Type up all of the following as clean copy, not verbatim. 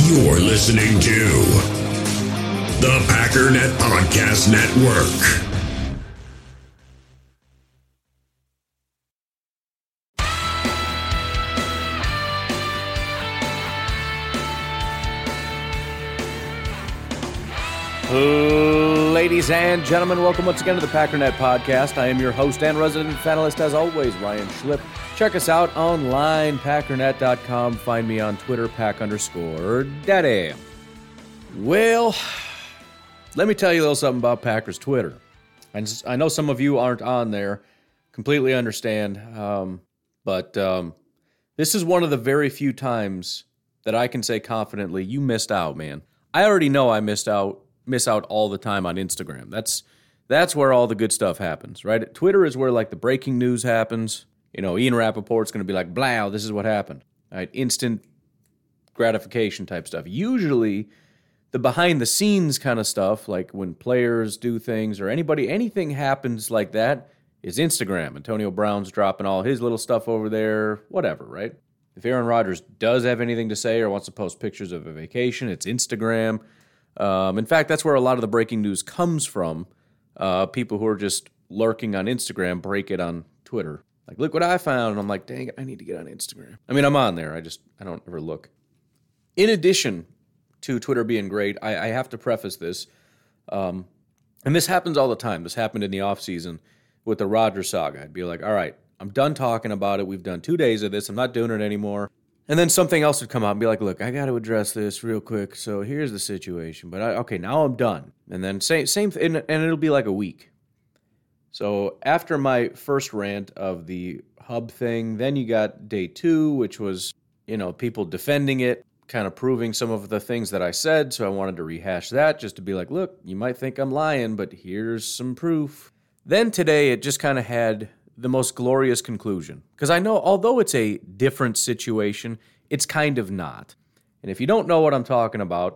You're listening to the Packernet Podcast Network. Ladies and gentlemen, welcome once again to the Packernet Podcast. I am your host and resident panelist, as always, Ryan Schlip. Check us out online, packernet.com. Find me on Twitter, pack_daddy. Well, let me tell you a little something about Packers Twitter. And I know some of you aren't on there, completely understand, but this is one of the very few times that I can say confidently, you missed out, man. I already know I miss out all the time on Instagram. That's where all the good stuff happens, right? Twitter is where like the breaking news happens. You know, Ian Rappaport's going to be like, blah, this is what happened. Right? Instant gratification type stuff. Usually the behind the scenes kind of stuff, like when players do things or anything happens like that, is Instagram. Antonio Brown's dropping all his little stuff over there, whatever, right? If Aaron Rodgers does have anything to say or wants to post pictures of a vacation, it's Instagram. In fact, that's where a lot of the breaking news comes from. People who are just lurking on Instagram break it on Twitter. Like, look what I found. And I'm like, dang it, I need to get on Instagram. I mean, I'm on there. I don't ever look. In addition to Twitter being great, I have to preface this. And this happens all the time. This happened in the offseason with the Rodgers saga. I'd be like, all right, I'm done talking about it. We've done 2 days of this. I'm not doing it anymore. And then something else would come out and be like, look, I got to address this real quick. So here's the situation. But okay, now I'm done. And then same and it'll be like a week. So after my first rant of the hub thing, then you got day 2, which was, people defending it, kind of proving some of the things that I said. So I wanted to rehash that just to be like, look, you might think I'm lying, but here's some proof. Then today it just kind of had the most glorious conclusion. Because I know, although it's a different situation, it's kind of not. And if you don't know what I'm talking about,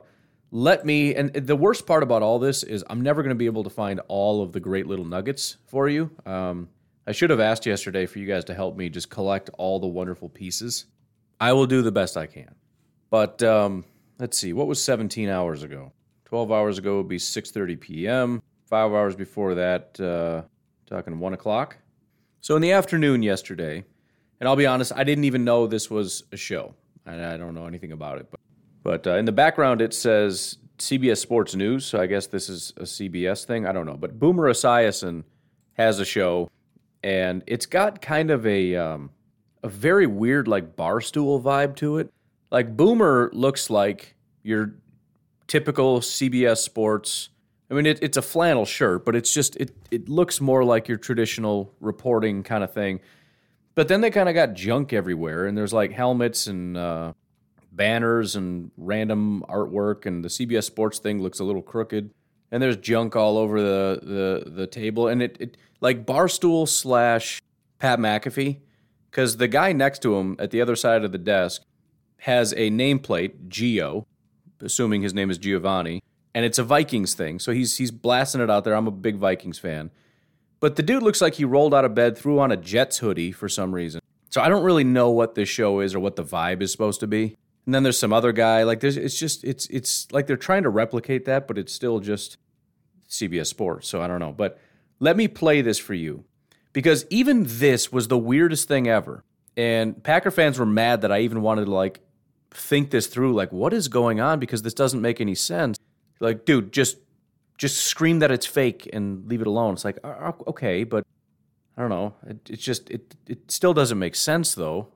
and the worst part about all this is I'm never going to be able to find all of the great little nuggets for you. I should have asked yesterday for you guys to help me just collect all the wonderful pieces. I will do the best I can. But let's see, what was 17 hours ago? 12 hours ago would be 6:30 p.m. 5 hours before that, talking 1 o'clock. So in the afternoon yesterday, and I'll be honest, I didn't even know this was a show. I don't know anything about it. But in the background it says CBS Sports News, so I guess this is a CBS thing. I don't know. But Boomer Esiason has a show, and it's got kind of a very weird like Barstool vibe to it. Like Boomer looks like your typical CBS Sports. I mean, it's a flannel shirt, but it's just, it looks more like your traditional reporting kind of thing. But then they kind of got junk everywhere, and there's like helmets and banners and random artwork, and the CBS Sports thing looks a little crooked, and there's junk all over the table, and it like Barstool / Pat McAfee, because the guy next to him at the other side of the desk has a nameplate, Gio, assuming his name is Giovanni, and it's a Vikings thing, so he's blasting it out there. I'm a big Vikings fan. But the dude looks like he rolled out of bed, threw on a Jets hoodie for some reason. So I don't really know what this show is or what the vibe is supposed to be. And then there's some other guy. Like it's like they're trying to replicate that, but it's still just CBS Sports. So I don't know. But let me play this for you, because even this was the weirdest thing ever. And Packer fans were mad that I even wanted to like think this through. Like, what is going on? Because this doesn't make any sense. Like, dude, just scream that it's fake and leave it alone. It's like, okay, but I don't know. It still doesn't make sense, though.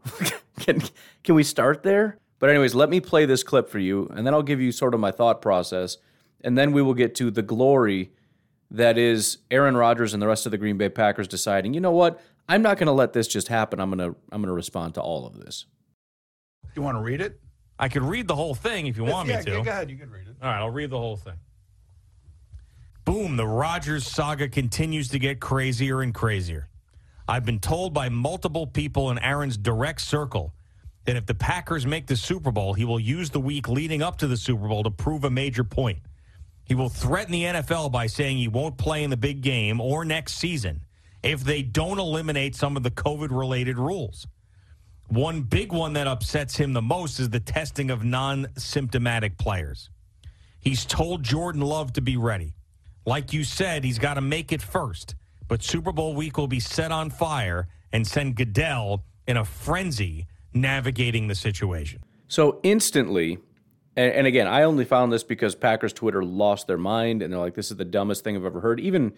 Can we start there? But anyways, let me play this clip for you, and then I'll give you sort of my thought process, and then we will get to the glory that is Aaron Rodgers and the rest of the Green Bay Packers deciding, you know what? I'm not going to let this just happen. I'm going to respond to all of this. You want to read it? I could read the whole thing if you want me to. Yeah, go ahead. You can read it. All right, I'll read the whole thing. Boom, the Rodgers saga continues to get crazier and crazier. I've been told by multiple people in Aaron's direct circle that if the Packers make the Super Bowl, he will use the week leading up to the Super Bowl to prove a major point. He will threaten the NFL by saying he won't play in the big game or next season if they don't eliminate some of the COVID-related rules. One big one that upsets him the most is the testing of non-symptomatic players. He's told Jordan Love to be ready. Like you said, he's got to make it first. But Super Bowl week will be set on fire and send Goodell in a frenzy navigating the situation. So instantly, and again, I only found this because Packers Twitter lost their mind, and they're like, this is the dumbest thing I've ever heard. Even,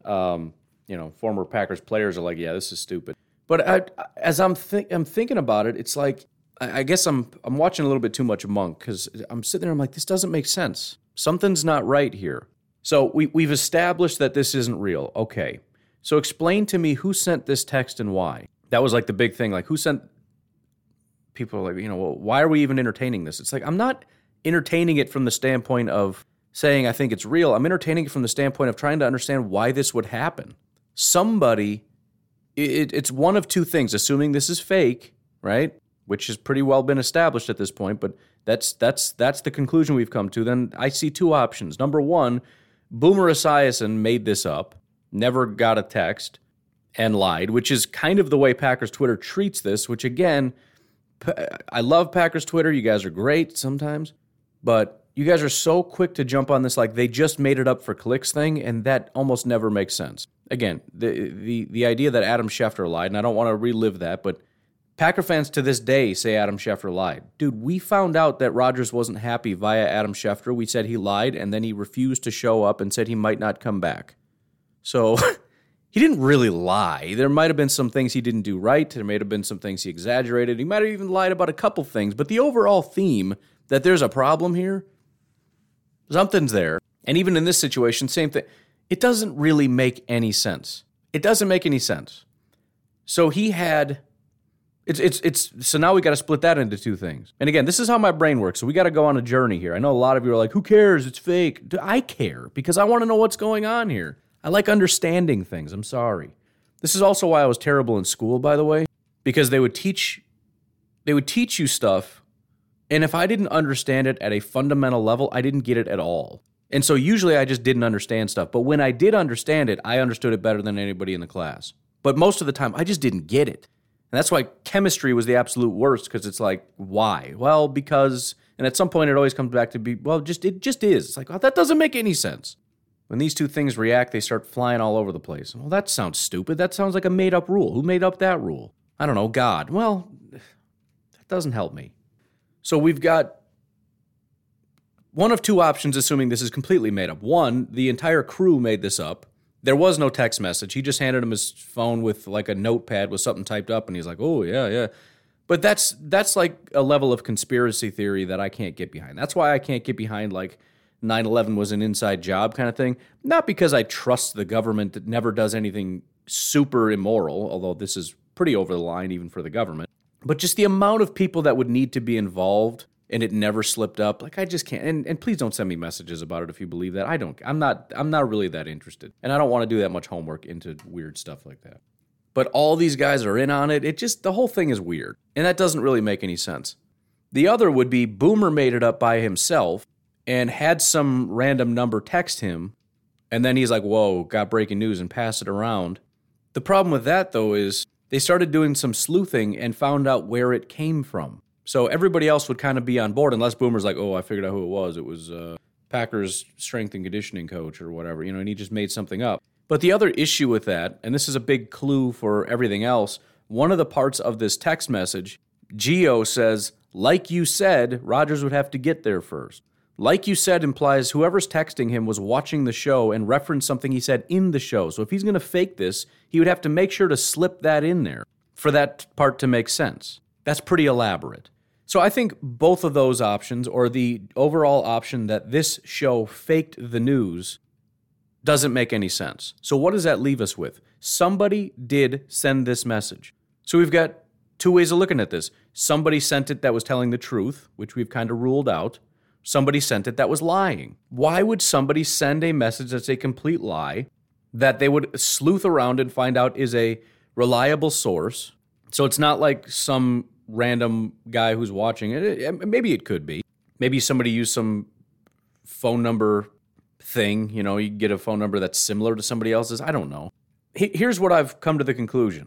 former Packers players are like, yeah, this is stupid. But as I'm thinking about it, it's like, I guess I'm watching a little bit too much Monk, because I'm sitting there, I'm like, this doesn't make sense. Something's not right here. So we've established that this isn't real. Okay. So explain to me who sent this text and why. That was like the big thing. Like, who sent... People are like, well, why are we even entertaining this? It's like, I'm not entertaining it from the standpoint of saying I think it's real. I'm entertaining it from the standpoint of trying to understand why this would happen. Somebody, it's one of two things, assuming this is fake, right? Which has pretty well been established at this point, but that's the conclusion we've come to. Then I see two options. Number one, Boomer Esiason made this up, never got a text, and lied, which is kind of the way Packers Twitter treats this, which again... I love Packers Twitter. You guys are great sometimes, but you guys are so quick to jump on this like they just made it up for clicks thing, and that almost never makes sense. Again, the idea that Adam Schefter lied, and I don't want to relive that, but Packer fans to this day say Adam Schefter lied. Dude, we found out that Rodgers wasn't happy via Adam Schefter. We said he lied, and then he refused to show up and said he might not come back. So... He didn't really lie. There might have been some things he didn't do right. There may have been some things he exaggerated. He might have even lied about a couple things. But the overall theme that there's a problem here, something's there. And even in this situation, same thing. It doesn't really make any sense. It doesn't make any sense. So he had... So now we got to split that into two things. And again, this is how my brain works. So we got to go on a journey here. I know a lot of you are like, who cares? It's fake. I care because I want to know what's going on here. I like understanding things. I'm sorry. This is also why I was terrible in school, by the way, because they would teach you stuff, and if I didn't understand it at a fundamental level, I didn't get it at all. And so usually I just didn't understand stuff. But when I did understand it, I understood it better than anybody in the class. But most of the time, I just didn't get it. And that's why chemistry was the absolute worst, because it's like, why? Well, because, and at some point it always comes back to be, well, it just is. It's like, well, that doesn't make any sense. When these two things react, they start flying all over the place. Well, that sounds stupid. That sounds like a made-up rule. Who made up that rule? I don't know, God. Well, that doesn't help me. So we've got one of two options, assuming this is completely made up. One, the entire crew made this up. There was no text message. He just handed him his phone with like a notepad with something typed up, and he's like, oh, yeah. But that's like a level of conspiracy theory that I can't get behind. That's why I can't get behind, like, 9/11 was an inside job kind of thing. Not because I trust the government that never does anything super immoral, although this is pretty over the line even for the government, but just the amount of people that would need to be involved and it never slipped up. Like, I just can't. And please don't send me messages about it if you believe that. I'm not really that interested. And I don't want to do that much homework into weird stuff like that. But all these guys are in on it. The whole thing is weird. And that doesn't really make any sense. The other would be Boomer made it up by himself and had some random number text him, and then he's like, whoa, got breaking news, and pass it around. The problem with that, though, is they started doing some sleuthing and found out where it came from. So everybody else would kind of be on board, unless Boomer's like, oh, I figured out who it was. It was Packers strength and conditioning coach or whatever, and he just made something up. But the other issue with that, and this is a big clue for everything else, one of the parts of this text message, Gio says, like you said, Rodgers would have to get there first. Like you said implies whoever's texting him was watching the show and referenced something he said in the show. So if he's going to fake this, he would have to make sure to slip that in there for that part to make sense. That's pretty elaborate. So I think both of those options, or the overall option that this show faked the news, doesn't make any sense. So what does that leave us with? Somebody did send this message. So we've got two ways of looking at this. Somebody sent it that was telling the truth, which we've kind of ruled out. Somebody sent it that was lying. Why would somebody send a message that's a complete lie that they would sleuth around and find out is a reliable source? So it's not like some random guy who's watching it. Maybe it could be. Maybe somebody used some phone number thing. You get a phone number that's similar to somebody else's. I don't know. Here's what I've come to the conclusion.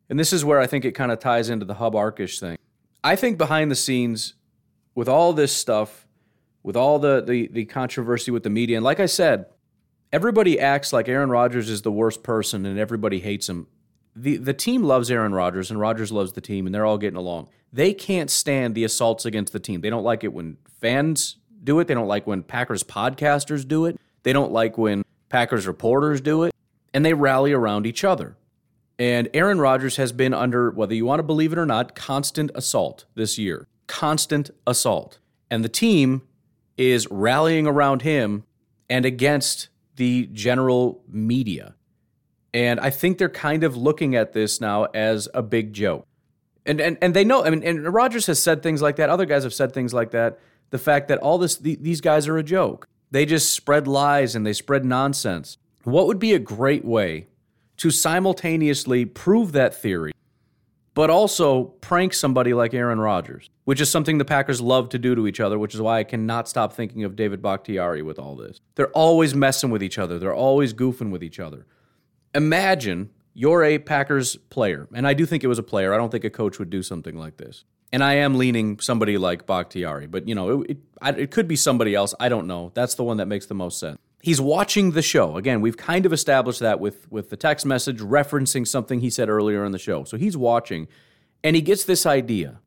and this is where I think it kind of ties into the Hub Arkish thing. I think behind the scenes, with all this stuff, with all the controversy with the media, and like I said, everybody acts like Aaron Rodgers is the worst person and everybody hates him. The team loves Aaron Rodgers, and Rodgers loves the team, and they're all getting along. They can't stand the assaults against the team. They don't like it when fans do it. They don't like when Packers podcasters do it. They don't like when Packers reporters do it. And they rally around each other. And Aaron Rodgers has been under, whether you want to believe it or not, constant assault this year. Constant assault. And the team is rallying around him and against the general media. And I think they're kind of looking at this now as a big joke. And they know, I mean, and Rodgers has said things like that. Other guys have said things like that. The fact that all this, these guys are a joke. They just spread lies and they spread nonsense. What would be a great way to simultaneously prove that theory, but also prank somebody like Aaron Rodgers, which is something the Packers love to do to each other, which is why I cannot stop thinking of David Bakhtiari with all this. They're always messing with each other. They're always goofing with each other. Imagine you're a Packers player, and I do think it was a player. I don't think a coach would do something like this. And I am leaning somebody like Bakhtiari, but it could be somebody else. I don't know. That's the one that makes the most sense. He's watching the show. Again, we've kind of established that with the text message referencing something he said earlier in the show. So he's watching, and he gets this idea.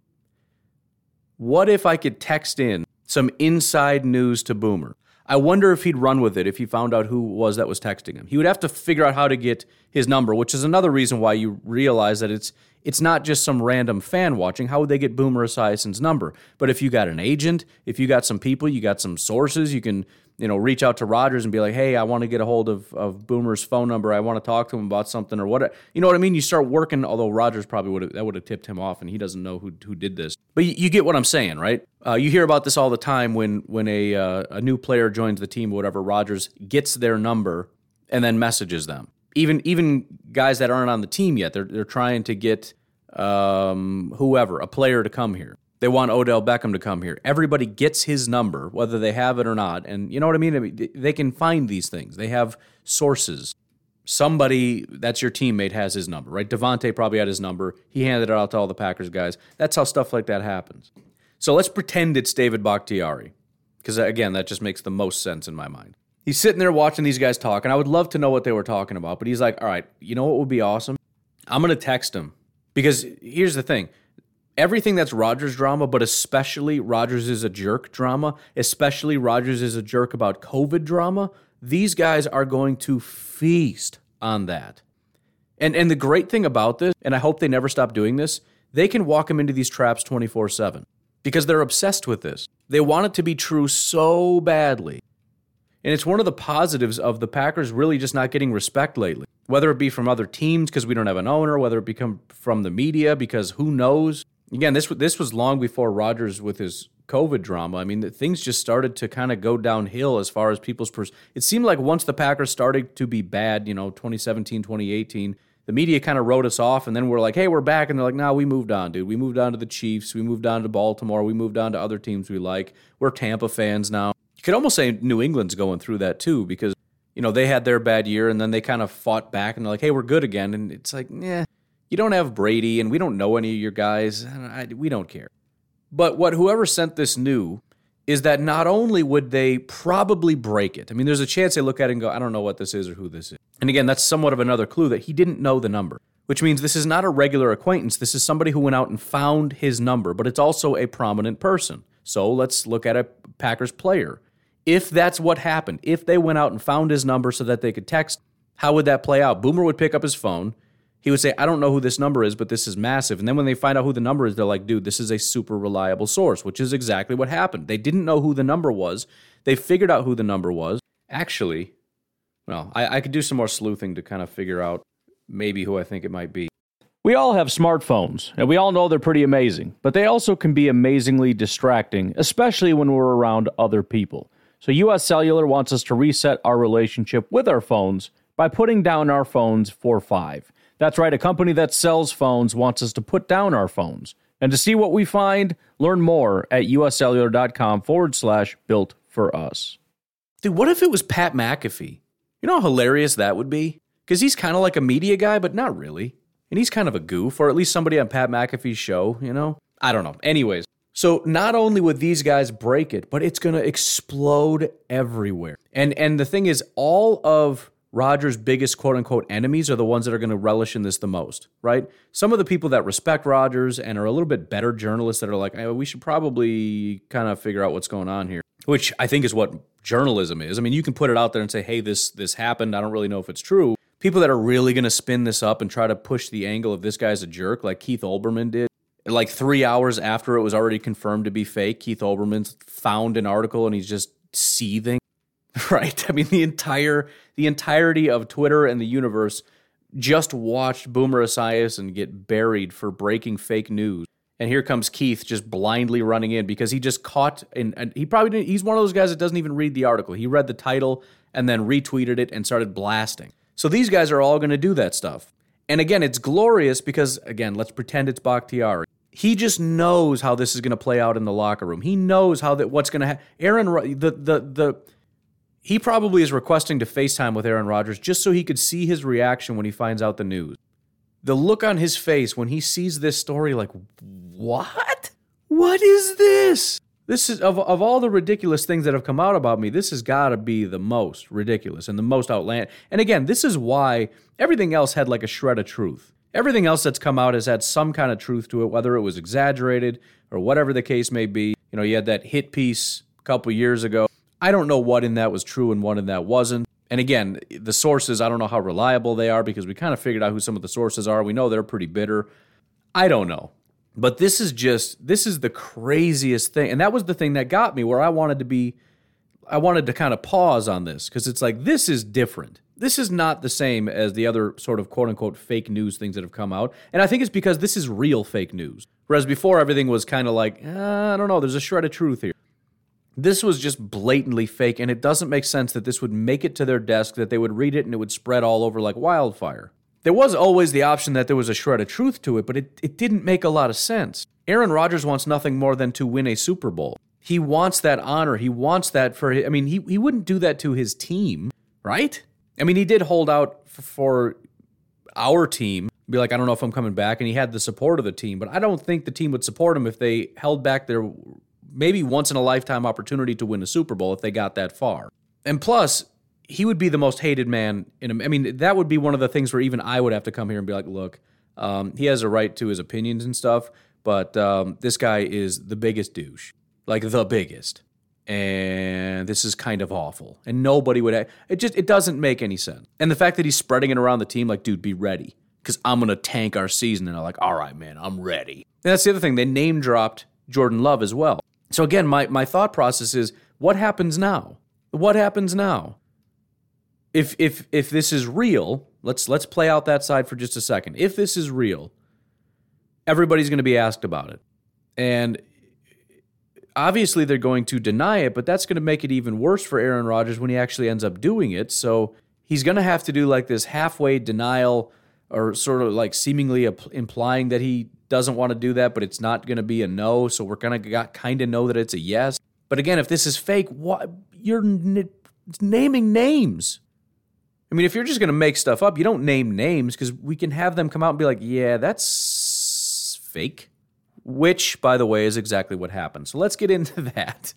What if I could text in some inside news to Boomer? I wonder if he'd run with it if he found out who it was that was texting him. He would have to figure out how to get his number, which is another reason why you realize that it's not just some random fan watching. How would they get Boomer Esiason's number? But if you got an agent, if you got some people, you got some sources, you can reach out to Rodgers and be like, hey, I want to get a hold of Boomer's phone number. I want to talk to him about something or what. You know what I mean? You start working, although Rodgers probably would have tipped him off, and he doesn't know who did this. But you get what I'm saying, right? You hear about this all the time when a new player joins the team or whatever. Rodgers gets their number and then messages them. Even guys that aren't on the team yet, they're trying to get whoever, a player to come here. They want Odell Beckham to come here. Everybody gets his number, whether they have it or not. And you know what I mean? They can find these things. They have sources. Somebody that's your teammate has his number, right? Devontae probably had his number. He handed it out to all the Packers guys. That's how stuff like that happens. So let's pretend it's David Bakhtiari, because, again, that just makes the most sense in my mind. He's sitting there watching these guys talk, and I would love to know what they were talking about. But he's like, all right, you know what would be awesome? I'm going to text him. Because here's the thing. Everything that's Rodgers drama, but especially Rodgers is a jerk drama, especially Rodgers is a jerk about COVID drama, these guys are going to feast on that. And the great thing about this, and I hope they never stop doing this, they can walk him into these traps 24/7 because they're obsessed with this. They want it to be true so badly. And it's one of the positives of the Packers really just not getting respect lately, whether it be from other teams because we don't have an owner, whether it become from the media because who knows. Again, this was long before Rodgers with his COVID drama. I mean, things just started to kind of go downhill as far as people's it seemed like once the Packers started to be bad, 2017, 2018, the media kind of wrote us off, and then we're like, hey, we're back. And they're like, nah, we moved on, dude. We moved on to the Chiefs. We moved on to Baltimore. We moved on to other teams we like. We're Tampa fans now. You could almost say New England's going through that too because, they had their bad year, and then they kind of fought back, and they're like, hey, we're good again. And it's like, you don't have Brady, and we don't know any of your guys. We don't care. But what whoever sent this knew is that not only would they probably break it, I mean, there's a chance they look at it and go, I don't know what this is or who this is. And again, that's somewhat of another clue that he didn't know the number, which means this is not a regular acquaintance. This is somebody who went out and found his number, but it's also a prominent person. So let's look at a Packers player. If that's what happened, if they went out and found his number so that they could text, how would that play out? Boomer would pick up his phone. He would say, I don't know who this number is, but this is massive. And then when they find out who the number is, they're like, dude, this is a super reliable source, which is exactly what happened. They didn't know who the number was. They figured out who the number was. Actually, well, I could do some more sleuthing to kind of figure out maybe who I think it might be. We all have smartphones, and we all know they're pretty amazing, but they also can be amazingly distracting, especially when we're around other people. So US Cellular wants us to reset our relationship with our phones by putting down our phones for $5. That's right, a company that sells phones wants us to put down our phones. And to see what we find, learn more at uscellular.com/built for us. Dude, what if it was Pat McAfee? You know how hilarious that would be? Because he's kind of like a media guy, but not really. And he's kind of a goof, or at least somebody on Pat McAfee's show, I don't know. Anyways, so not only would these guys break it, but it's going to explode everywhere. And the thing is, all of Rodgers' biggest quote-unquote enemies are the ones that are going to relish in this the most, right? Some of the people that respect Rodgers and are a little bit better journalists that are like, hey, we should probably kind of figure out what's going on here, which I think is what journalism is. I mean, you can put it out there and say, hey, this happened. I don't really know if it's true. People that are really going to spin this up and try to push the angle of this guy's a jerk, like Keith Olbermann did. Like 3 hours after it was already confirmed to be fake, Keith Olbermann found an article and he's just seething. Right? I mean, the entirety of Twitter and the universe just watched Boomer Esiason get buried for breaking fake news. And here comes Keith just blindly running in because he just caught, and he probably didn't, he's one of those guys that doesn't even read the article. He read the title and then retweeted it and started blasting. So these guys are all going to do that stuff. And again, it's glorious because, again, let's pretend it's Bakhtiari. He just knows how this is going to play out in the locker room. He knows how what's going to happen. He probably is requesting to FaceTime with Aaron Rodgers just so he could see his reaction when he finds out the news. The look on his face when he sees this story, like, what? What is this? This is, of all the ridiculous things that have come out about me, this has got to be the most ridiculous and the most outlandish. And again, this is why everything else had like a shred of truth. Everything else that's come out has had some kind of truth to it, whether it was exaggerated or whatever the case may be. You had that hit piece a couple years ago. I don't know what in that was true and what in that wasn't. And again, the sources, I don't know how reliable they are because we kind of figured out who some of the sources are. We know they're pretty bitter. I don't know. But this is the craziest thing. And that was the thing that got me where I wanted to kind of pause on this because it's like, this is different. This is not the same as the other sort of quote unquote fake news things that have come out. And I think it's because this is real fake news. Whereas before everything was kind of like, I don't know, there's a shred of truth here. This was just blatantly fake, and it doesn't make sense that this would make it to their desk, that they would read it, and it would spread all over like wildfire. There was always the option that there was a shred of truth to it, but it didn't make a lot of sense. Aaron Rodgers wants nothing more than to win a Super Bowl. He wants that honor. He wants that for his, I mean, he wouldn't do that to his team, right? I mean, he did hold out for our team, be like, I don't know if I'm coming back, and he had the support of the team, but I don't think the team would support him if they held back their maybe once-in-a-lifetime opportunity to win a Super Bowl if they got that far. And plus, he would be the most hated man I mean, that would be one of the things where even I would have to come here and be like, look, he has a right to his opinions and stuff, but this guy is the biggest douche. Like, the biggest. And this is kind of awful. And nobody would... It doesn't make any sense. And the fact that he's spreading it around the team, like, dude, be ready. Because I'm going to tank our season. And I'm like, all right, man, I'm ready. And that's the other thing. They name-dropped Jordan Love as well. So again, my thought process is, what happens now? What happens now? If this is real, let's play out that side for just a second. If this is real, everybody's going to be asked about it. And obviously they're going to deny it, but that's going to make it even worse for Aaron Rodgers when he actually ends up doing it. So he's going to have to do like this halfway denial or sort of like seemingly implying that he doesn't want to do that, but it's not going to be a no, so we're going to kind of know that it's a yes. But again, if this is fake, you're naming names. I mean, if you're just going to make stuff up, you don't name names because we can have them come out and be like, yeah, that's fake, which, by the way, is exactly what happened. So let's get into that.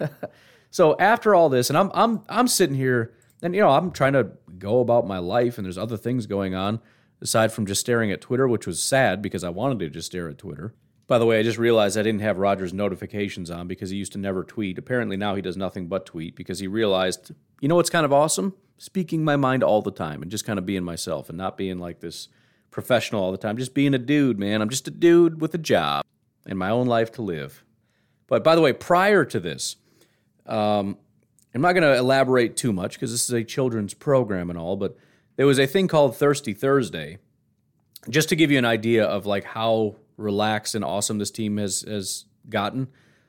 So after all this, and I'm sitting here, and I'm trying to go about my life, and there's other things going on aside from just staring at Twitter, which was sad because I wanted to just stare at Twitter. By the way, I just realized I didn't have Rodgers' notifications on because he used to never tweet. Apparently now he does nothing but tweet because he realized, you know what's kind of awesome? Speaking my mind all the time and just kind of being myself and not being like this professional all the time. Just being a dude, man. I'm just a dude with a job and my own life to live. But by the way, prior to this, I'm not going to elaborate too much because this is a children's program and all, but there was a thing called Thirsty Thursday, just to give you an idea of like how relaxed and awesome this team has gotten.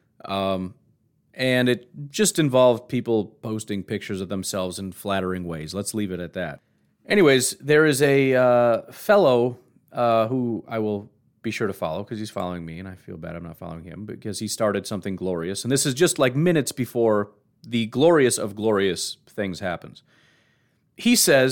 And it just involved people posting pictures of themselves in flattering ways. Let's leave it at that. Anyways, there is a fellow who I will be sure to follow because he's following me, and I feel bad I'm not following him because he started something glorious. And this is just like minutes before the glorious of glorious things happens. He says,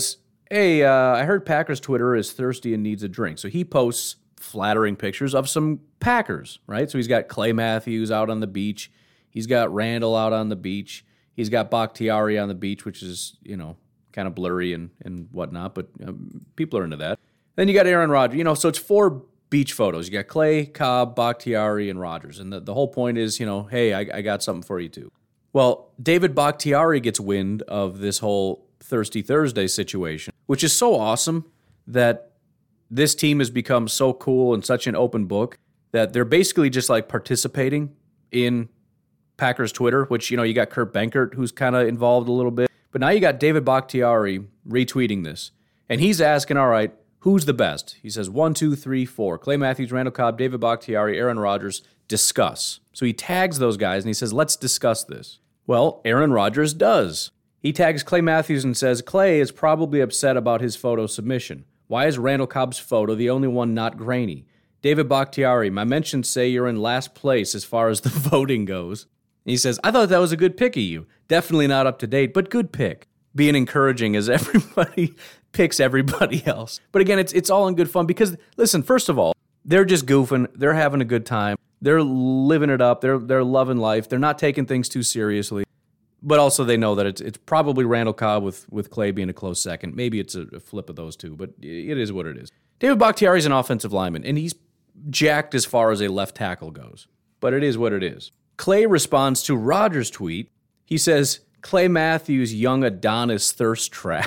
hey, I heard Packers Twitter is thirsty and needs a drink. So he posts flattering pictures of some Packers, right? So he's got Clay Matthews out on the beach. He's got Randall out on the beach. He's got Bakhtiari on the beach, which is, kind of blurry and whatnot, but people are into that. Then you got Aaron Rodgers, so it's 4 beach photos. You got Clay, Cobb, Bakhtiari, and Rodgers. And the whole point is, hey, I got something for you too. Well, David Bakhtiari gets wind of this whole Thirsty Thursday situation, which is so awesome that this team has become so cool and such an open book that they're basically just like participating in Packers Twitter, which, you got Kurt Benkert, who's kind of involved a little bit. But now you got David Bakhtiari retweeting this. And he's asking, all right, who's the best? He says 1, 2, 3, 4. Clay Matthews, Randall Cobb, David Bakhtiari, Aaron Rodgers, discuss. So he tags those guys and he says, let's discuss this. Well, Aaron Rodgers does. He tags Clay Matthews and says, Clay is probably upset about his photo submission. Why is Randall Cobb's photo the only one not grainy? David Bakhtiari, my mentions say you're in last place as far as the voting goes. He says, I thought that was a good pick of you. Definitely not up to date, but good pick. Being encouraging as everybody picks everybody else. But again, it's all in good fun because, listen, first of all, they're just goofing. They're having a good time. They're living it up. They're loving life. They're not taking things too seriously. But also they know that it's probably Randall Cobb with Clay being a close second. Maybe it's a flip of those two, but it is what it is. David Bakhtiari is an offensive lineman, and he's jacked as far as a left tackle goes. But it is what it is. Clay responds to Rodgers' tweet. He says, Clay Matthews, young Adonis thirst trap.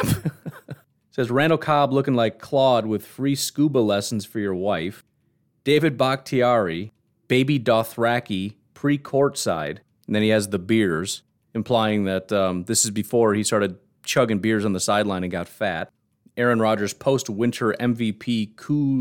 Says, Randall Cobb looking like Claude with free scuba lessons for your wife. David Bakhtiari, baby Dothraki, pre-courtside. And then he has the beers, implying that this is before he started chugging beers on the sideline and got fat. Aaron Rodgers, post-winter MVP,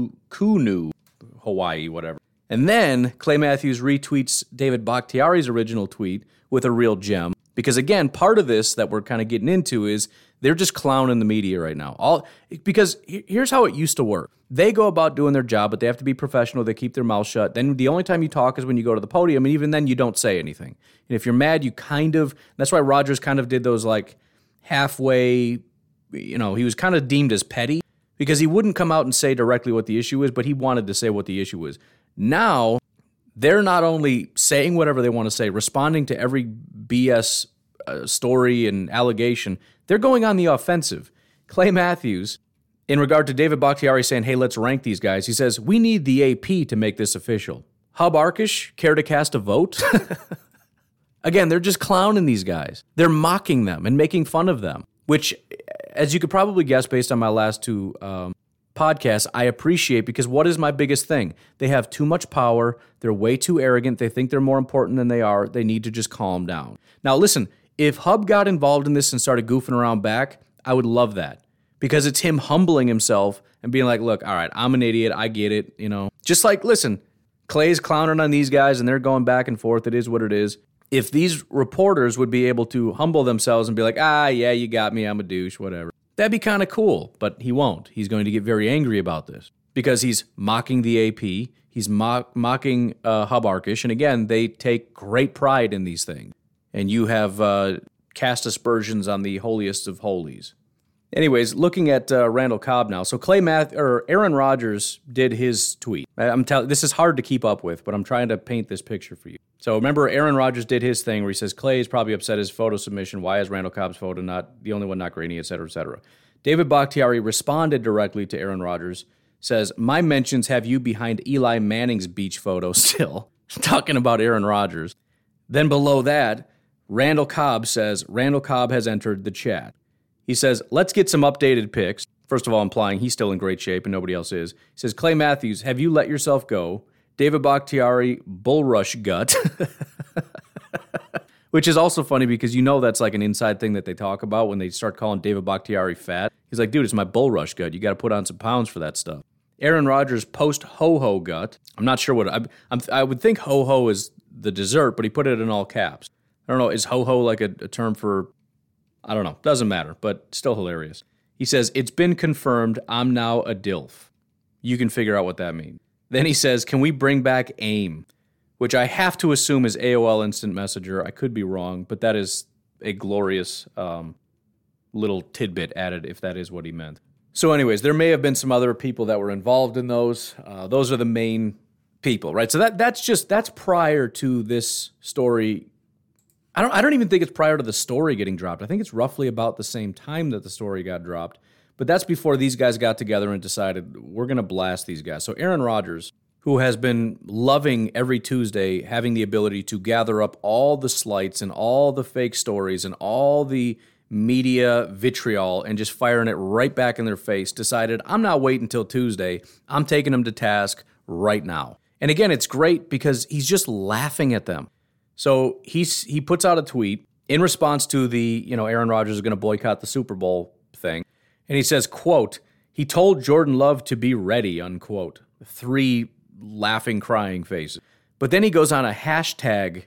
Kunu, Hawaii, whatever. And then Clay Matthews retweets David Bakhtiari's original tweet with a real gem. Because again, part of this that we're kind of getting into is they're just clowning the media right now. Because here's how it used to work. They go about doing their job, but they have to be professional. They keep their mouth shut. Then the only time you talk is when you go to the podium, and even then you don't say anything. And if you're mad, you that's why Rodgers kind of did those like halfway, he was kind of deemed as petty because he wouldn't come out and say directly what the issue is, but he wanted to say what the issue is. Now, they're not only saying whatever they want to say, responding to every BS story and allegation, they're going on the offensive. Clay Matthews, in regard to David Bakhtiari saying, hey, let's rank these guys, he says, we need the AP to make this official. Hub Arkish, care to cast a vote? Again, they're just clowning these guys. They're mocking them and making fun of them, which, as you could probably guess based on my last two podcasts, I appreciate because what is my biggest thing? They have too much power. They're way too arrogant. They think they're more important than they are. They need to just calm down. Now, listen, if Hub got involved in this and started goofing around back, I would love that because it's him humbling himself and being like, look, all right, I'm an idiot. I get it. Just like, listen, Clay's clowning on these guys and they're going back and forth. It is what it is. If these reporters would be able to humble themselves and be like, yeah, you got me. I'm a douche, whatever. That'd be kind of cool, but he won't. He's going to get very angry about this because he's mocking the AP. He's mocking Hub Arkish. And again, they take great pride in these things. And you have cast aspersions on the holiest of holies. Anyways, looking at Randall Cobb now. So Aaron Rodgers did his tweet. This is hard to keep up with, but I'm trying to paint this picture for you. So remember, Aaron Rodgers did his thing where he says, Clay is probably upset his photo submission. Why is Randall Cobb's photo not the only one not grainy, et cetera, et cetera. David Bakhtiari responded directly to Aaron Rodgers, says, my mentions have you behind Eli Manning's beach photo still, talking about Aaron Rodgers. Then below that, Randall Cobb says, Randall Cobb has entered the chat. He says, let's get some updated pics. First of all, implying he's still in great shape and nobody else is. He says, Clay Matthews, have you let yourself go? David Bakhtiari, bullrush gut. Which is also funny because that's like an inside thing that they talk about when they start calling David Bakhtiari fat. He's like, dude, it's my bullrush gut. You got to put on some pounds for that stuff. Aaron Rodgers, post ho-ho gut. I'm not sure what, I would think ho-ho is the dessert, but he put it in all caps. I don't know, is ho-ho like a term for, I don't know, doesn't matter, but still hilarious. He says, it's been confirmed I'm now a DILF. You can figure out what that means. Then he says, can we bring back AIM? Which I have to assume is AOL Instant Messenger. I could be wrong, but that is a glorious little tidbit added if that is what he meant. So anyways, there may have been some other people that were involved in those. Those are the main people, right? So that's prior to this story. I don't even think it's prior to the story getting dropped. I think it's roughly about the same time that the story got dropped. But that's before these guys got together and decided, we're going to blast these guys. So Aaron Rodgers, who has been loving every Tuesday, having the ability to gather up all the slights and all the fake stories and all the media vitriol and just firing it right back in their face, decided, I'm not waiting until Tuesday. I'm taking them to task right now. And again, it's great because he's just laughing at them. So he puts out a tweet in response to the, Aaron Rodgers is going to boycott the Super Bowl thing. And he says, quote, he told Jordan Love to be ready, unquote. 3 laughing, crying faces. But then he goes on a hashtag,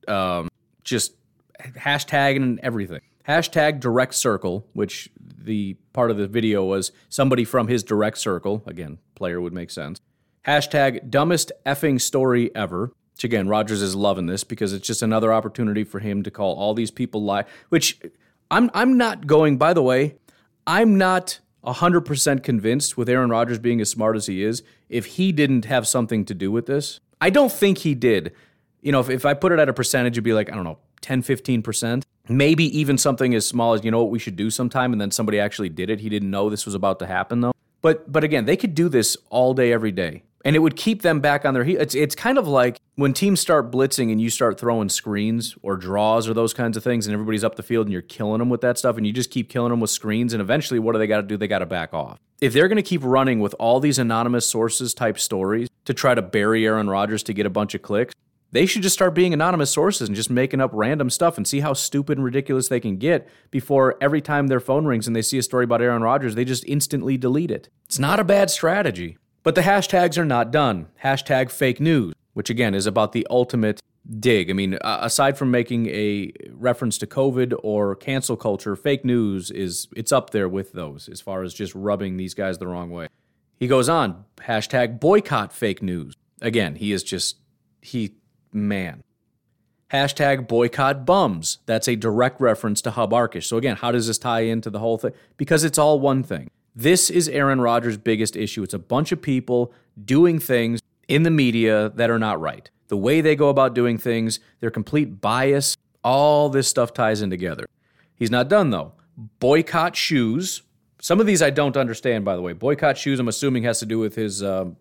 just hashtagging and everything. Hashtag direct circle, which the part of the video was somebody from his direct circle. Again, player would make sense. Hashtag dumbest effing story ever. Which again, Rodgers is loving this because it's just another opportunity for him to call all these people lie. Which I'm not going, by the way, I'm not 100% convinced with Aaron Rodgers being as smart as he is, if he didn't have something to do with this. I don't think he did. If I put it at a percentage, it'd be like, 10, 15%. Maybe even something as small as, what we should do sometime, and then somebody actually did it. He didn't know this was about to happen, though. But again, they could do this all day, every day. And it would keep them back on their heels. It's kind of like when teams start blitzing and you start throwing screens or draws or those kinds of things, and everybody's up the field and you're killing them with that stuff, and you just keep killing them with screens, and eventually what do they got to do? They got to back off. If they're going to keep running with all these anonymous sources type stories to try to bury Aaron Rodgers to get a bunch of clicks, they should just start being anonymous sources and just making up random stuff and see how stupid and ridiculous they can get before every time their phone rings and they see a story about Aaron Rodgers, they just instantly delete it. It's not a bad strategy. But the hashtags are not done. Hashtag fake news, which again is about the ultimate dig. I mean, aside from making a reference to COVID or cancel culture, fake news it's up there with those as far as just rubbing these guys the wrong way. He goes on, hashtag boycott fake news. Again, man. Hashtag boycott bums. That's a direct reference to Hub Arkush. So again, how does this tie into the whole thing? Because it's all one thing. This is Aaron Rodgers' biggest issue. It's a bunch of people doing things in the media that are not right. The way they go about doing things, their complete bias, all this stuff ties in together. He's not done, though. Boycott shoes. Some of these I don't understand, by the way. Boycott shoes, I'm assuming, has to do with his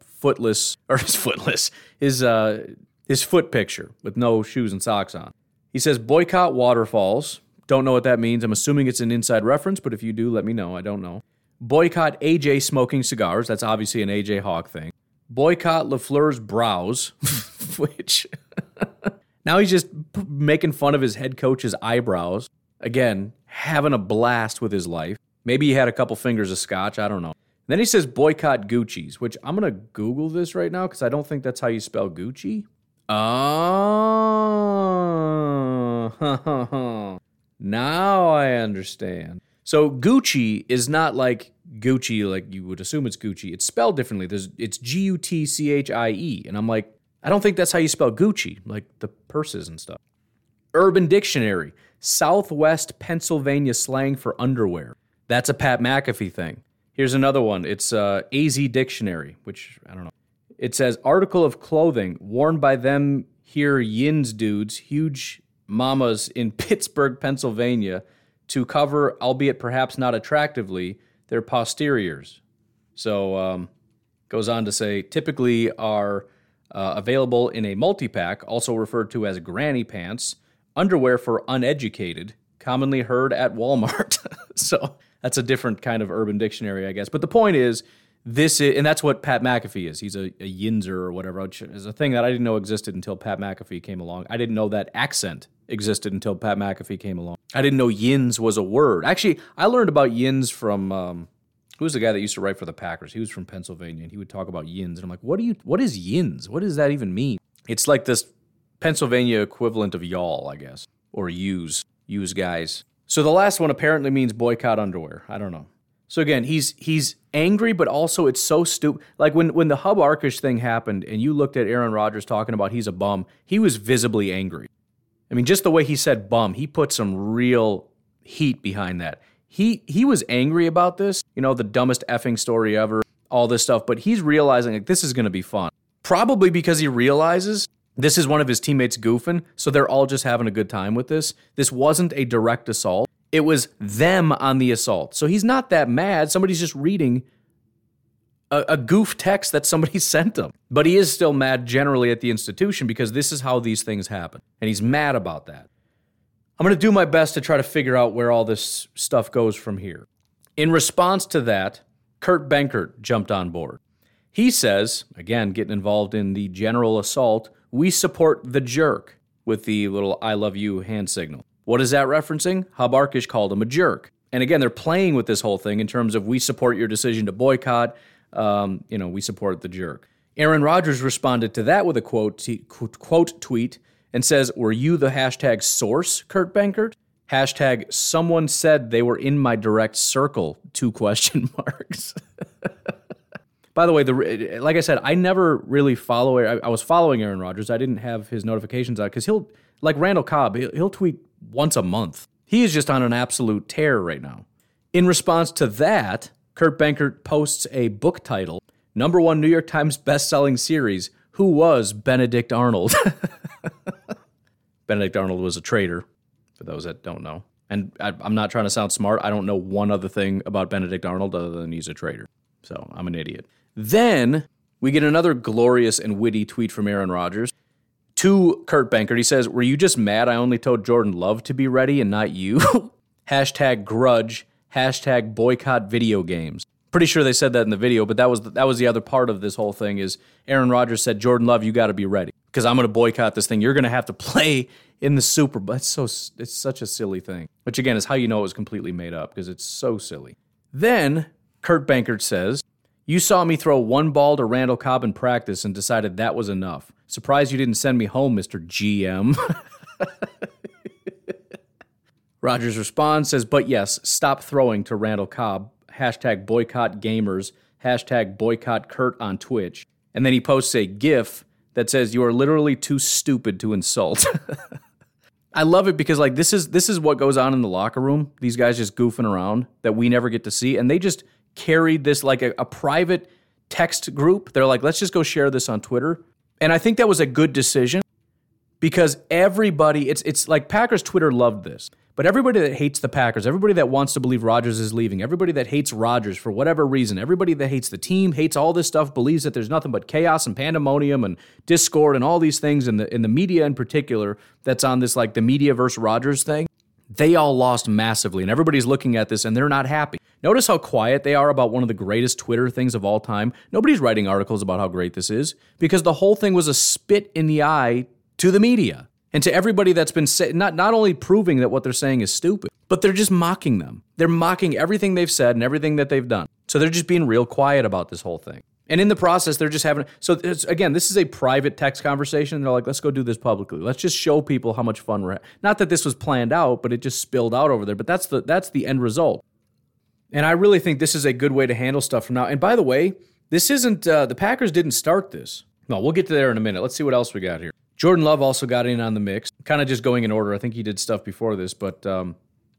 his foot picture with no shoes and socks on. He says boycott waterfalls. Don't know what that means. I'm assuming it's an inside reference, but if you do, let me know. I don't know. Boycott AJ smoking cigars. That's obviously an AJ Hawk thing. Boycott LaFleur's brows, which now he's just making fun of his head coach's eyebrows. Again, having a blast with his life. Maybe he had a couple fingers of scotch. I don't know. Then he says boycott Gucci's, which I'm going to Google this right now because I don't think that's how you spell Gucci. Oh, now I understand. So Gucci is not like Gucci, like you would assume it's Gucci. It's spelled differently. It's Gutchie, and I'm like, I don't think that's how you spell Gucci, like the purses and stuff. Urban Dictionary, Southwest Pennsylvania slang for underwear. That's a Pat McAfee thing. Here's another one. It's AZ Dictionary, which I don't know. It says article of clothing worn by them here yins dudes, huge mamas in Pittsburgh, Pennsylvania, to cover, albeit perhaps not attractively, their posteriors. So goes on to say, typically are available in a multi-pack, also referred to as granny pants, underwear for uneducated, commonly heard at Walmart. So that's a different kind of Urban Dictionary, I guess. But the point is, this is, and that's what Pat McAfee is. He's a yinzer or whatever, which is a thing that I didn't know existed until Pat McAfee came along. I didn't know that accent existed until Pat McAfee came along. I didn't know yins was a word. Actually, I learned about yins from, who was the guy that used to write for the Packers? He was from Pennsylvania, and he would talk about yins. And I'm like, what is yins? What does that even mean? It's like this Pennsylvania equivalent of y'all, I guess, or use guys. So the last one apparently means boycott underwear. I don't know. So again, he's angry, but also it's so stupid. Like when the Hub Arkush thing happened and you looked at Aaron Rodgers talking about he's a bum, he was visibly angry. I mean, just the way he said bum, he put some real heat behind that. He was angry about this, the dumbest effing story ever, all this stuff, but he's realizing like this is going to be fun. Probably because he realizes this is one of his teammates goofing, so they're all just having a good time with this. This wasn't a direct assault. It was them on the assault. So he's not that mad. Somebody's just reading a goof text that somebody sent him. But he is still mad generally at the institution because this is how these things happen. And he's mad about that. I'm going to do my best to try to figure out where all this stuff goes from here. In response to that, Kurt Benkert jumped on board. He says, again, getting involved in the general assault, we support the jerk with the little I love you hand signal. What is that referencing? Hub Arkush called him a jerk. And again, they're playing with this whole thing in terms of we support your decision to boycott. We support the jerk. Aaron Rodgers responded to that with a quote tweet and says, were you the hashtag source, Kurt Benkert? Hashtag someone said they were in my direct circle, 2 question marks. By the way, like I said, I never really follow. I was following Aaron Rodgers. I didn't have his notifications out because he'll, like Randall Cobb, he'll tweet once a month. He is just on an absolute tear right now. In response to that, Kurt Benkert posts a book title, #1 New York Times bestselling series, Who Was Benedict Arnold? Benedict Arnold was a traitor, for those that don't know. And I'm not trying to sound smart. I don't know one other thing about Benedict Arnold other than he's a traitor. So I'm an idiot. Then we get another glorious and witty tweet from Aaron Rodgers to Kurt Benkert. He says, were you just mad I only told Jordan Love to be ready and not you? Hashtag grudge. Hashtag boycott video games. Pretty sure they said that in the video, but that was the other part of this whole thing is Aaron Rodgers said, Jordan Love, you got to be ready because I'm going to boycott this thing. You're going to have to play in the Super Bowl. It's such a silly thing, which again is how you know it was completely made up because it's so silly. Then Kurt Benkert says, you saw me throw one ball to Randall Cobb in practice and decided that was enough. Surprised you didn't send me home, Mr. GM. Rodgers responds, says, but yes, stop throwing to Randall Cobb. Hashtag boycott gamers. Hashtag boycott Kurt on Twitch. And then he posts a GIF that says, you are literally too stupid to insult. I love it because like this is what goes on in the locker room. These guys just goofing around that we never get to see. And they just carried this like a private text group. They're like, let's just go share this on Twitter. And I think that was a good decision because everybody, it's like Packers Twitter loved this. But everybody that hates the Packers, everybody that wants to believe Rodgers is leaving, everybody that hates Rodgers for whatever reason, everybody that hates the team, hates all this stuff, believes that there's nothing but chaos and pandemonium and discord and all these things in the media in particular that's on this like the media versus Rodgers thing, they all lost massively. And everybody's looking at this and they're not happy. Notice how quiet they are about one of the greatest Twitter things of all time. Nobody's writing articles about how great this is because the whole thing was a spit in the eye to the media. And to everybody that's been not only proving that what they're saying is stupid, but they're just mocking them. They're mocking everything they've said and everything that they've done. So they're just being real quiet about this whole thing. And in the process, they're just having... So again, this is a private text conversation. They're like, let's go do this publicly. Let's just show people how much fun we're having. Not that this was planned out, but it just spilled out over there. But that's the end result. And I really think this is a good way to handle stuff from now. And by the way, this isn't... the Packers didn't start this. No, we'll get to there in a minute. Let's see what else we got here. Jordan Love also got in on the mix, kind of just going in order. I think he did stuff before this, but Jordan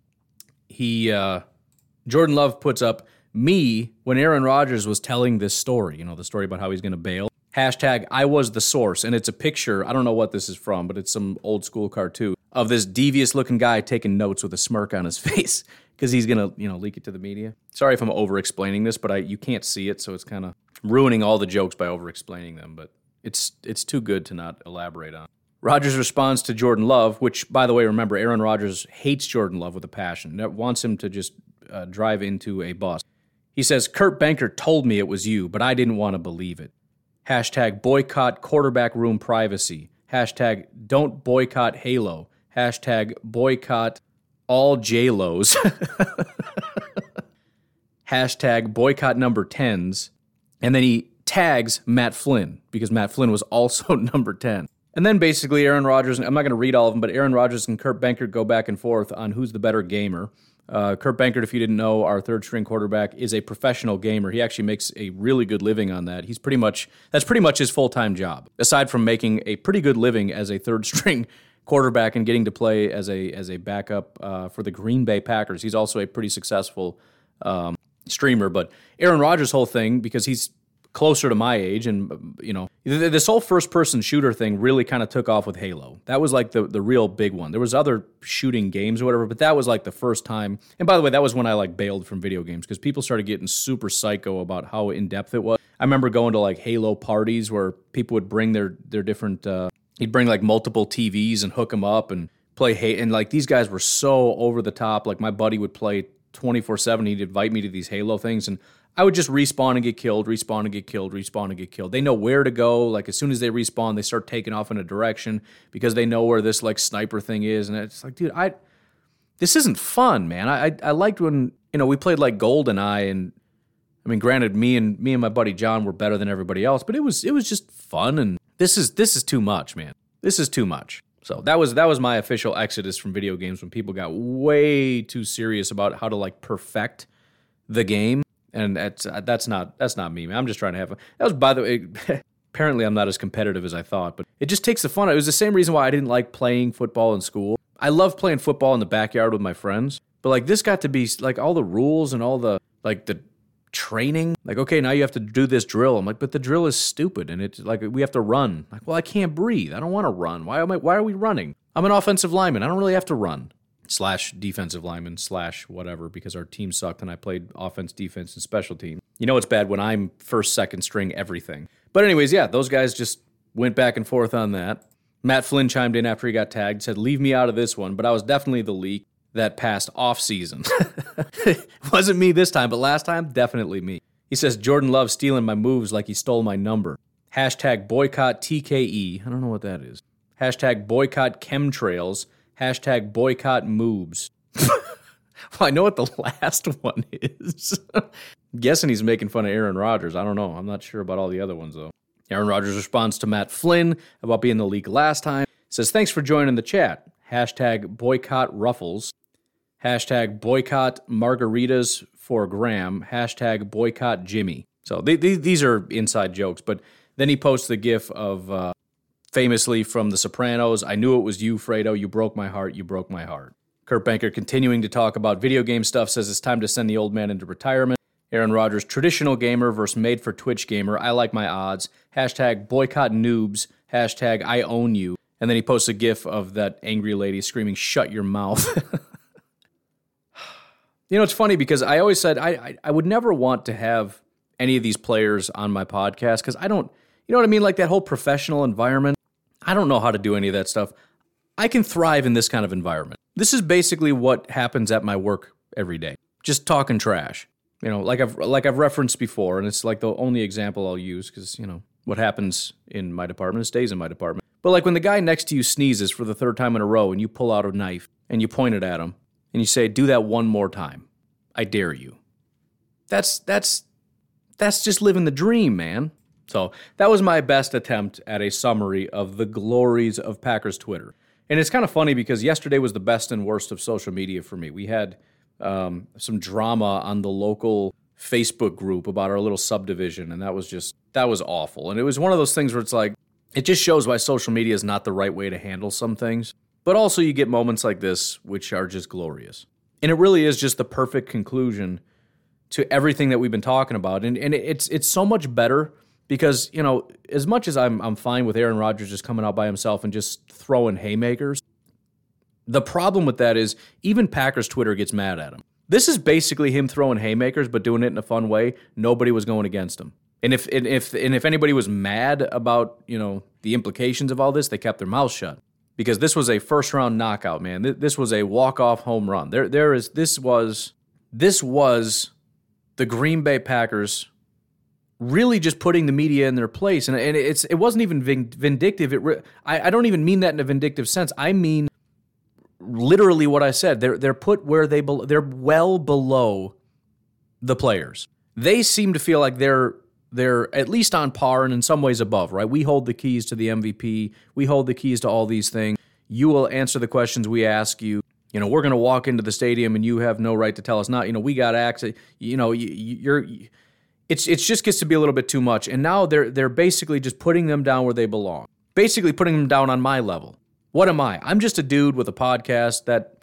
Love puts up me when Aaron Rodgers was telling this story, the story about how he's going to bail. Hashtag I was the source, and it's a picture, I don't know what this is from, but it's some old school cartoon of this devious looking guy taking notes with a smirk on his face because he's going to, leak it to the media. Sorry if I'm over explaining this, but you can't see it, so it's kind of ruining all the jokes by over explaining them, but It's too good to not elaborate on. Rodgers responds to Jordan Love, which, by the way, remember, Aaron Rodgers hates Jordan Love with a passion. Wants him to just drive into a bus. He says, Kurt Benkert told me it was you, but I didn't want to believe it. Hashtag boycott quarterback room privacy. Hashtag don't boycott Halo. Hashtag boycott all J-Los. Hashtag boycott number 10s. And then he tags Matt Flynn because Matt Flynn was also number 10. And then basically Aaron Rodgers, I'm not going to read all of them, but Aaron Rodgers and Kurt Benkert go back and forth on who's the better gamer. Kurt Benkert, if you didn't know, our third string quarterback, is a professional gamer. He actually makes a really good living on that. That's pretty much his full-time job, aside from making a pretty good living as a third string quarterback and getting to play as a backup for the Green Bay Packers. He's also a pretty successful streamer. But Aaron Rodgers' whole thing, because he's closer to my age, and this whole first-person shooter thing really kind of took off with Halo. That was like the real big one. There was other shooting games or whatever, but that was like the first time. And by the way, that was when I like bailed from video games because people started getting super psycho about how in-depth it was. I remember going to like Halo parties where people would bring their different, he'd bring like multiple TVs and hook them up and play Halo. And like these guys were so over the top. Like my buddy would play 24/7. He'd invite me to these Halo things, and I would just respawn and get killed, respawn and get killed, respawn and get killed. They know where to go. Like as soon as they respawn, they start taking off in a direction because they know where this like sniper thing is. And it's like, dude, this isn't fun, man. I liked when, we played like GoldenEye, and I mean, granted, me and my buddy John were better than everybody else, but it was just fun. And this is too much, man. This is too much. So that was my official exodus from video games when people got way too serious about how to like perfect the game. And that's not me, man. I'm just trying to have fun. That was, by the way, apparently I'm not as competitive as I thought, but it just takes the fun. It was the same reason why I didn't like playing football in school. I love playing football in the backyard with my friends, but like this got to be like all the rules and all the like the training. Like, okay, now you have to do this drill. I'm like, but the drill is stupid, and it's like we have to run. Like, well, I can't breathe. I don't want to run. Why are we running? I'm an offensive lineman. I don't really have to run. / defensive lineman / whatever, because our team sucked and I played offense, defense, and special team. You know it's bad when I'm first, second string everything. But anyways, yeah, those guys just went back and forth on that. Matt Flynn chimed in after he got tagged, said, leave me out of this one, but I was definitely the leak that passed off season. It wasn't me this time, but last time, definitely me. He says, Jordan loves stealing my moves like he stole my number. # boycott TKE. I don't know what that is. # boycott chemtrails. # boycott moobs. Well, I know what the last one is. Guessing he's making fun of Aaron Rodgers. I don't know. I'm not sure about all the other ones, though. Aaron Rodgers responds to Matt Flynn about being in the league last time. Says, thanks for joining the chat. # boycott ruffles. # boycott margaritas for Graham. # boycott Jimmy. So these are inside jokes, but then he posts the gif of famously from The Sopranos, I knew it was you, Fredo. You broke my heart. You broke my heart. Kurt Banker, continuing to talk about video game stuff, says it's time to send the old man into retirement. Aaron Rodgers, traditional gamer versus made-for-Twitch gamer. I like my odds. # boycott noobs. # I own you. And then he posts a gif of that angry lady screaming, shut your mouth. It's funny because I always said I would never want to have any of these players on my podcast because I don't, you know what I mean? Like that whole professional environment. I don't know how to do any of that stuff. I can thrive in this kind of environment. This is basically what happens at my work every day. Just talking trash. Like I've referenced before, and it's like the only example I'll use because, what happens in my department stays in my department. But like when the guy next to you sneezes for the 3rd time in a row and you pull out a knife and you point it at him and you say, do that one more time. I dare you. That's just living the dream, man. So that was my best attempt at a summary of the glories of Packers Twitter. And it's kind of funny because yesterday was the best and worst of social media for me. We had some drama on the local Facebook group about our little subdivision, and that was awful. And it was one of those things where it's like, it just shows why social media is not the right way to handle some things. But also you get moments like this, which are just glorious. And it really is just the perfect conclusion to everything that we've been talking about. And it's so much better because, as much as I'm fine with Aaron Rodgers just coming out by himself and just throwing haymakers, the problem with that is even Packers Twitter gets mad at him. This is basically him throwing haymakers, but doing it in a fun way. Nobody was going against him. And if anybody was mad about, the implications of all this, they kept their mouths shut. Because this was a first-round knockout, man. This was a walk-off home run. This was the Green Bay Packers really just putting the media in their place. And it wasn't even vindictive. I don't even mean that in a vindictive sense. I mean literally what I said. They're put where they're well below the players. They seem to feel like they're at least on par and in some ways above, right? We hold the keys to the MVP. We hold the keys to all these things. You will answer the questions we ask you. We're going to walk into the stadium and you have no right to tell us not. We got access. It's just gets to be a little bit too much. And now they're basically just putting them down where they belong. Basically putting them down on my level. What am I? I'm just a dude with a podcast that,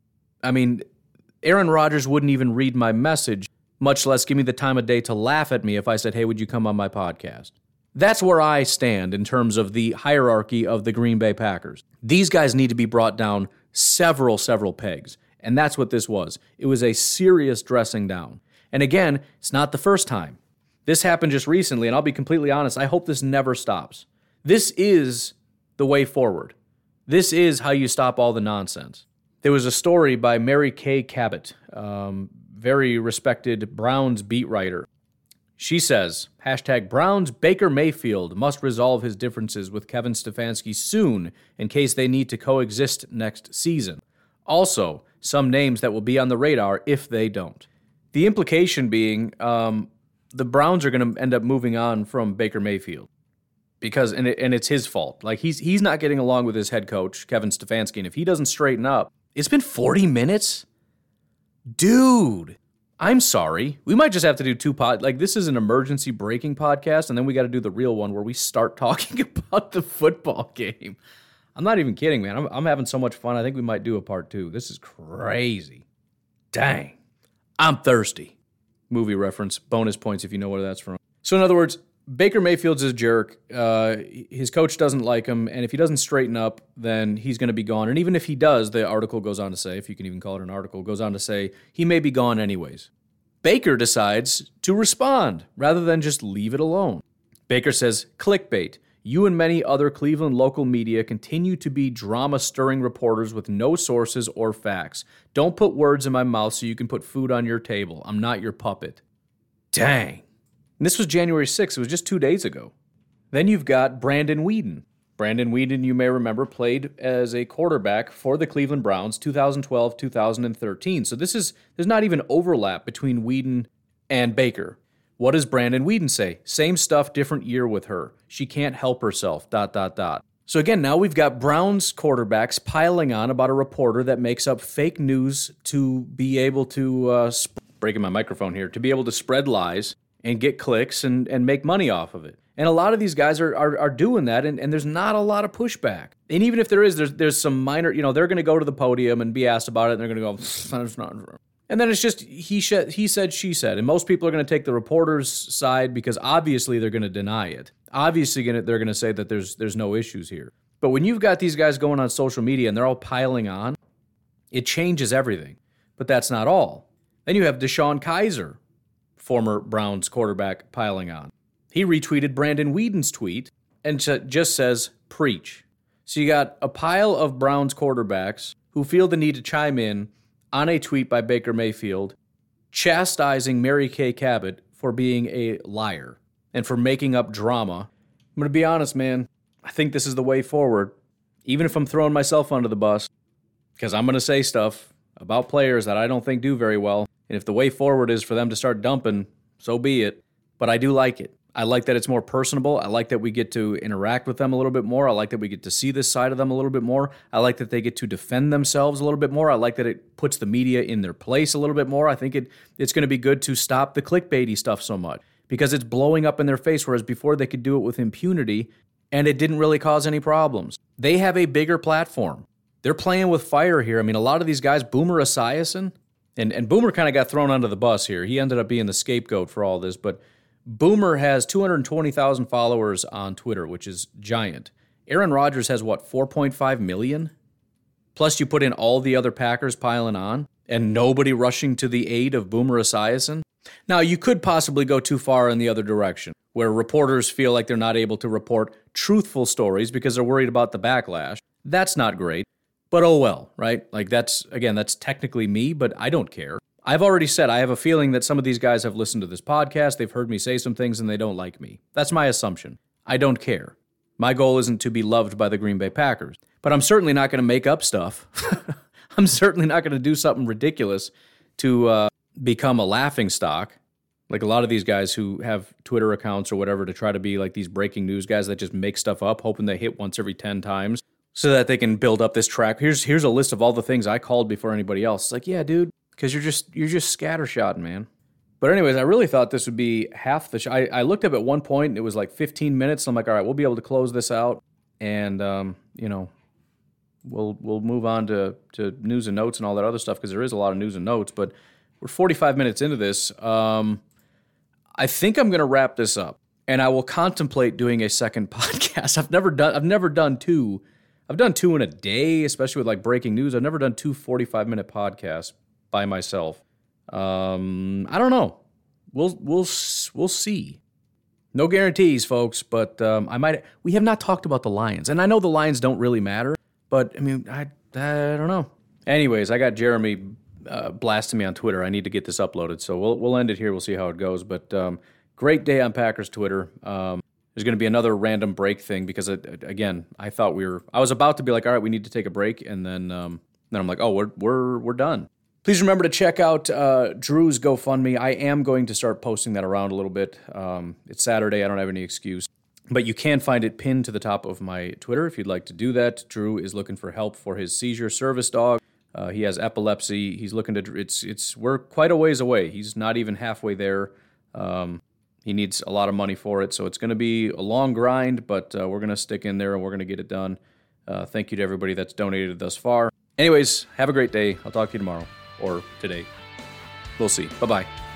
Aaron Rodgers wouldn't even read my message, much less give me the time of day to laugh at me if I said, hey, would you come on my podcast? That's where I stand in terms of the hierarchy of the Green Bay Packers. These guys need to be brought down several pegs, and that's what this was. It was a serious dressing down. And again, it's not the first time. This happened just recently, and I'll be completely honest, I hope this never stops. This is the way forward. This is how you stop all the nonsense. There was a story by Mary Kay Cabot, very respected Browns beat writer. She says, #Browns Baker Mayfield must resolve his differences with Kevin Stefanski soon in case they need to coexist next season. Also, some names that will be on the radar if they don't. The implication being the Browns are going to end up moving on from Baker Mayfield because and it's his fault. Like he's not getting along with his head coach, Kevin Stefanski, and if he doesn't straighten up, it's been 40 minutes? Dude. I'm sorry. We might just have to do this is an emergency breaking podcast, and then we got to do the real one where we start talking about the football game. I'm not even kidding, man. I'm having so much fun. I think we might do a part 2. This is crazy. Dang. I'm thirsty. Movie reference. Bonus points if you know where that's from. So in other words, Baker Mayfield's a jerk. His coach doesn't like him, and if he doesn't straighten up, then he's going to be gone. And even if he does, the article goes on to say, if you can even call it an article, goes on to say he may be gone anyways. Baker decides to respond rather than just leave it alone. Baker says, clickbait. You and many other Cleveland local media continue to be drama-stirring reporters with no sources or facts. Don't put words in my mouth so you can put food on your table. I'm not your puppet. Dang. And this was January 6th. It was just 2 days ago. Then you've got Brandon Weeden. Brandon Weeden, you may remember, played as a quarterback for the Cleveland Browns 2012, 2013. So there's not even overlap between Weeden and Baker. What does Brandon Weeden say? Same stuff, different year with her. She can't help herself, ... So again, now we've got Browns quarterbacks piling on about a reporter that makes up fake news to be able to, breaking my microphone here, to be able to spread lies and get clicks and make money off of it. And a lot of these guys are doing that, and there's not a lot of pushback. And even if there is, there's some minor, they're going to go to the podium and be asked about it, and they're going to go, that's not true. And then it's just he said, she said. And most people are going to take the reporter's side because obviously they're going to deny it. Obviously they're going to say that there's no issues here. But when you've got these guys going on social media and they're all piling on, it changes everything. But that's not all. Then you have Deshaun Kaiser, former Browns quarterback, piling on. He retweeted Brandon Weeden's tweet and just says, preach. So you got a pile of Browns quarterbacks who feel the need to chime in on a tweet by Baker Mayfield, chastising Mary Kay Cabot for being a liar and for making up drama. I'm going to be honest, man. I think this is the way forward, even if I'm throwing myself under the bus, because I'm going to say stuff about players that I don't think do very well. And if the way forward is for them to start dumping, so be it. But I do like it. I like that it's more personable. I like that we get to interact with them a little bit more. I like that we get to see this side of them a little bit more. I like that they get to defend themselves a little bit more. I like that it puts the media in their place a little bit more. I think it's going to be good to stop the clickbaity stuff so much because it's blowing up in their face, whereas before they could do it with impunity and it didn't really cause any problems. They have a bigger platform. They're playing with fire here. I mean, a lot of these guys, Boomer Esiason, and Boomer kind of got thrown under the bus here. He ended up being the scapegoat for all this, but Boomer has 220,000 followers on Twitter, which is giant. Aaron Rodgers has, 4.5 million? Plus you put in all the other Packers piling on and nobody rushing to the aid of Boomer Esiason. Now, you could possibly go too far in the other direction, where reporters feel like they're not able to report truthful stories because they're worried about the backlash. That's not great, but oh well, right? Like that's technically me, but I don't care. I've already said I have a feeling that some of these guys have listened to this podcast, they've heard me say some things, and they don't like me. That's my assumption. I don't care. My goal isn't to be loved by the Green Bay Packers. But I'm certainly not going to make up stuff. I'm certainly not going to do something ridiculous to become a laughingstock, like a lot of these guys who have Twitter accounts or whatever to try to be like these breaking news guys that just make stuff up, hoping they hit once every 10 times so that they can build up this track. Here's a list of all the things I called before anybody else. It's like, yeah, dude. Because you're just scattershotting, man. But anyways, I really thought this would be half the show. I looked up at one point, and it was like 15 minutes. And I'm like, all right, we'll be able to close this out. And, we'll move on to news and notes and all that other stuff, because there is a lot of news and notes. But we're 45 minutes into this. I think I'm going to wrap this up, and I will contemplate doing a second podcast. I've never done two. I've done two in a day, especially with like breaking news. I've never done two 45-minute podcasts by myself. I don't know. We'll see. No guarantees, folks, but I might. We have not talked about the Lions, and I know the Lions don't really matter, but I mean, I don't know. Anyways, I got Jeremy blasting me on Twitter. I need to get this uploaded, so we'll end it here. We'll see how it goes. But great day on Packers Twitter. There's going to be another random break thing because again, I was about to be like, all right, we need to take a break, and then I'm like, oh, we're done. Please remember to check out Drew's GoFundMe. I am going to start posting that around a little bit. It's Saturday. I don't have any excuse. But you can find it pinned to the top of my Twitter if you'd like to do that. Drew is looking for help for his seizure service dog. He has epilepsy. He's looking to. We're quite a ways away. He's not even halfway there. He needs a lot of money for it, so it's going to be a long grind, but we're going to stick in there and we're going to get it done. Thank you to everybody that's donated thus far. Anyways, have a great day. I'll talk to you tomorrow. Or today. We'll see. Bye-bye.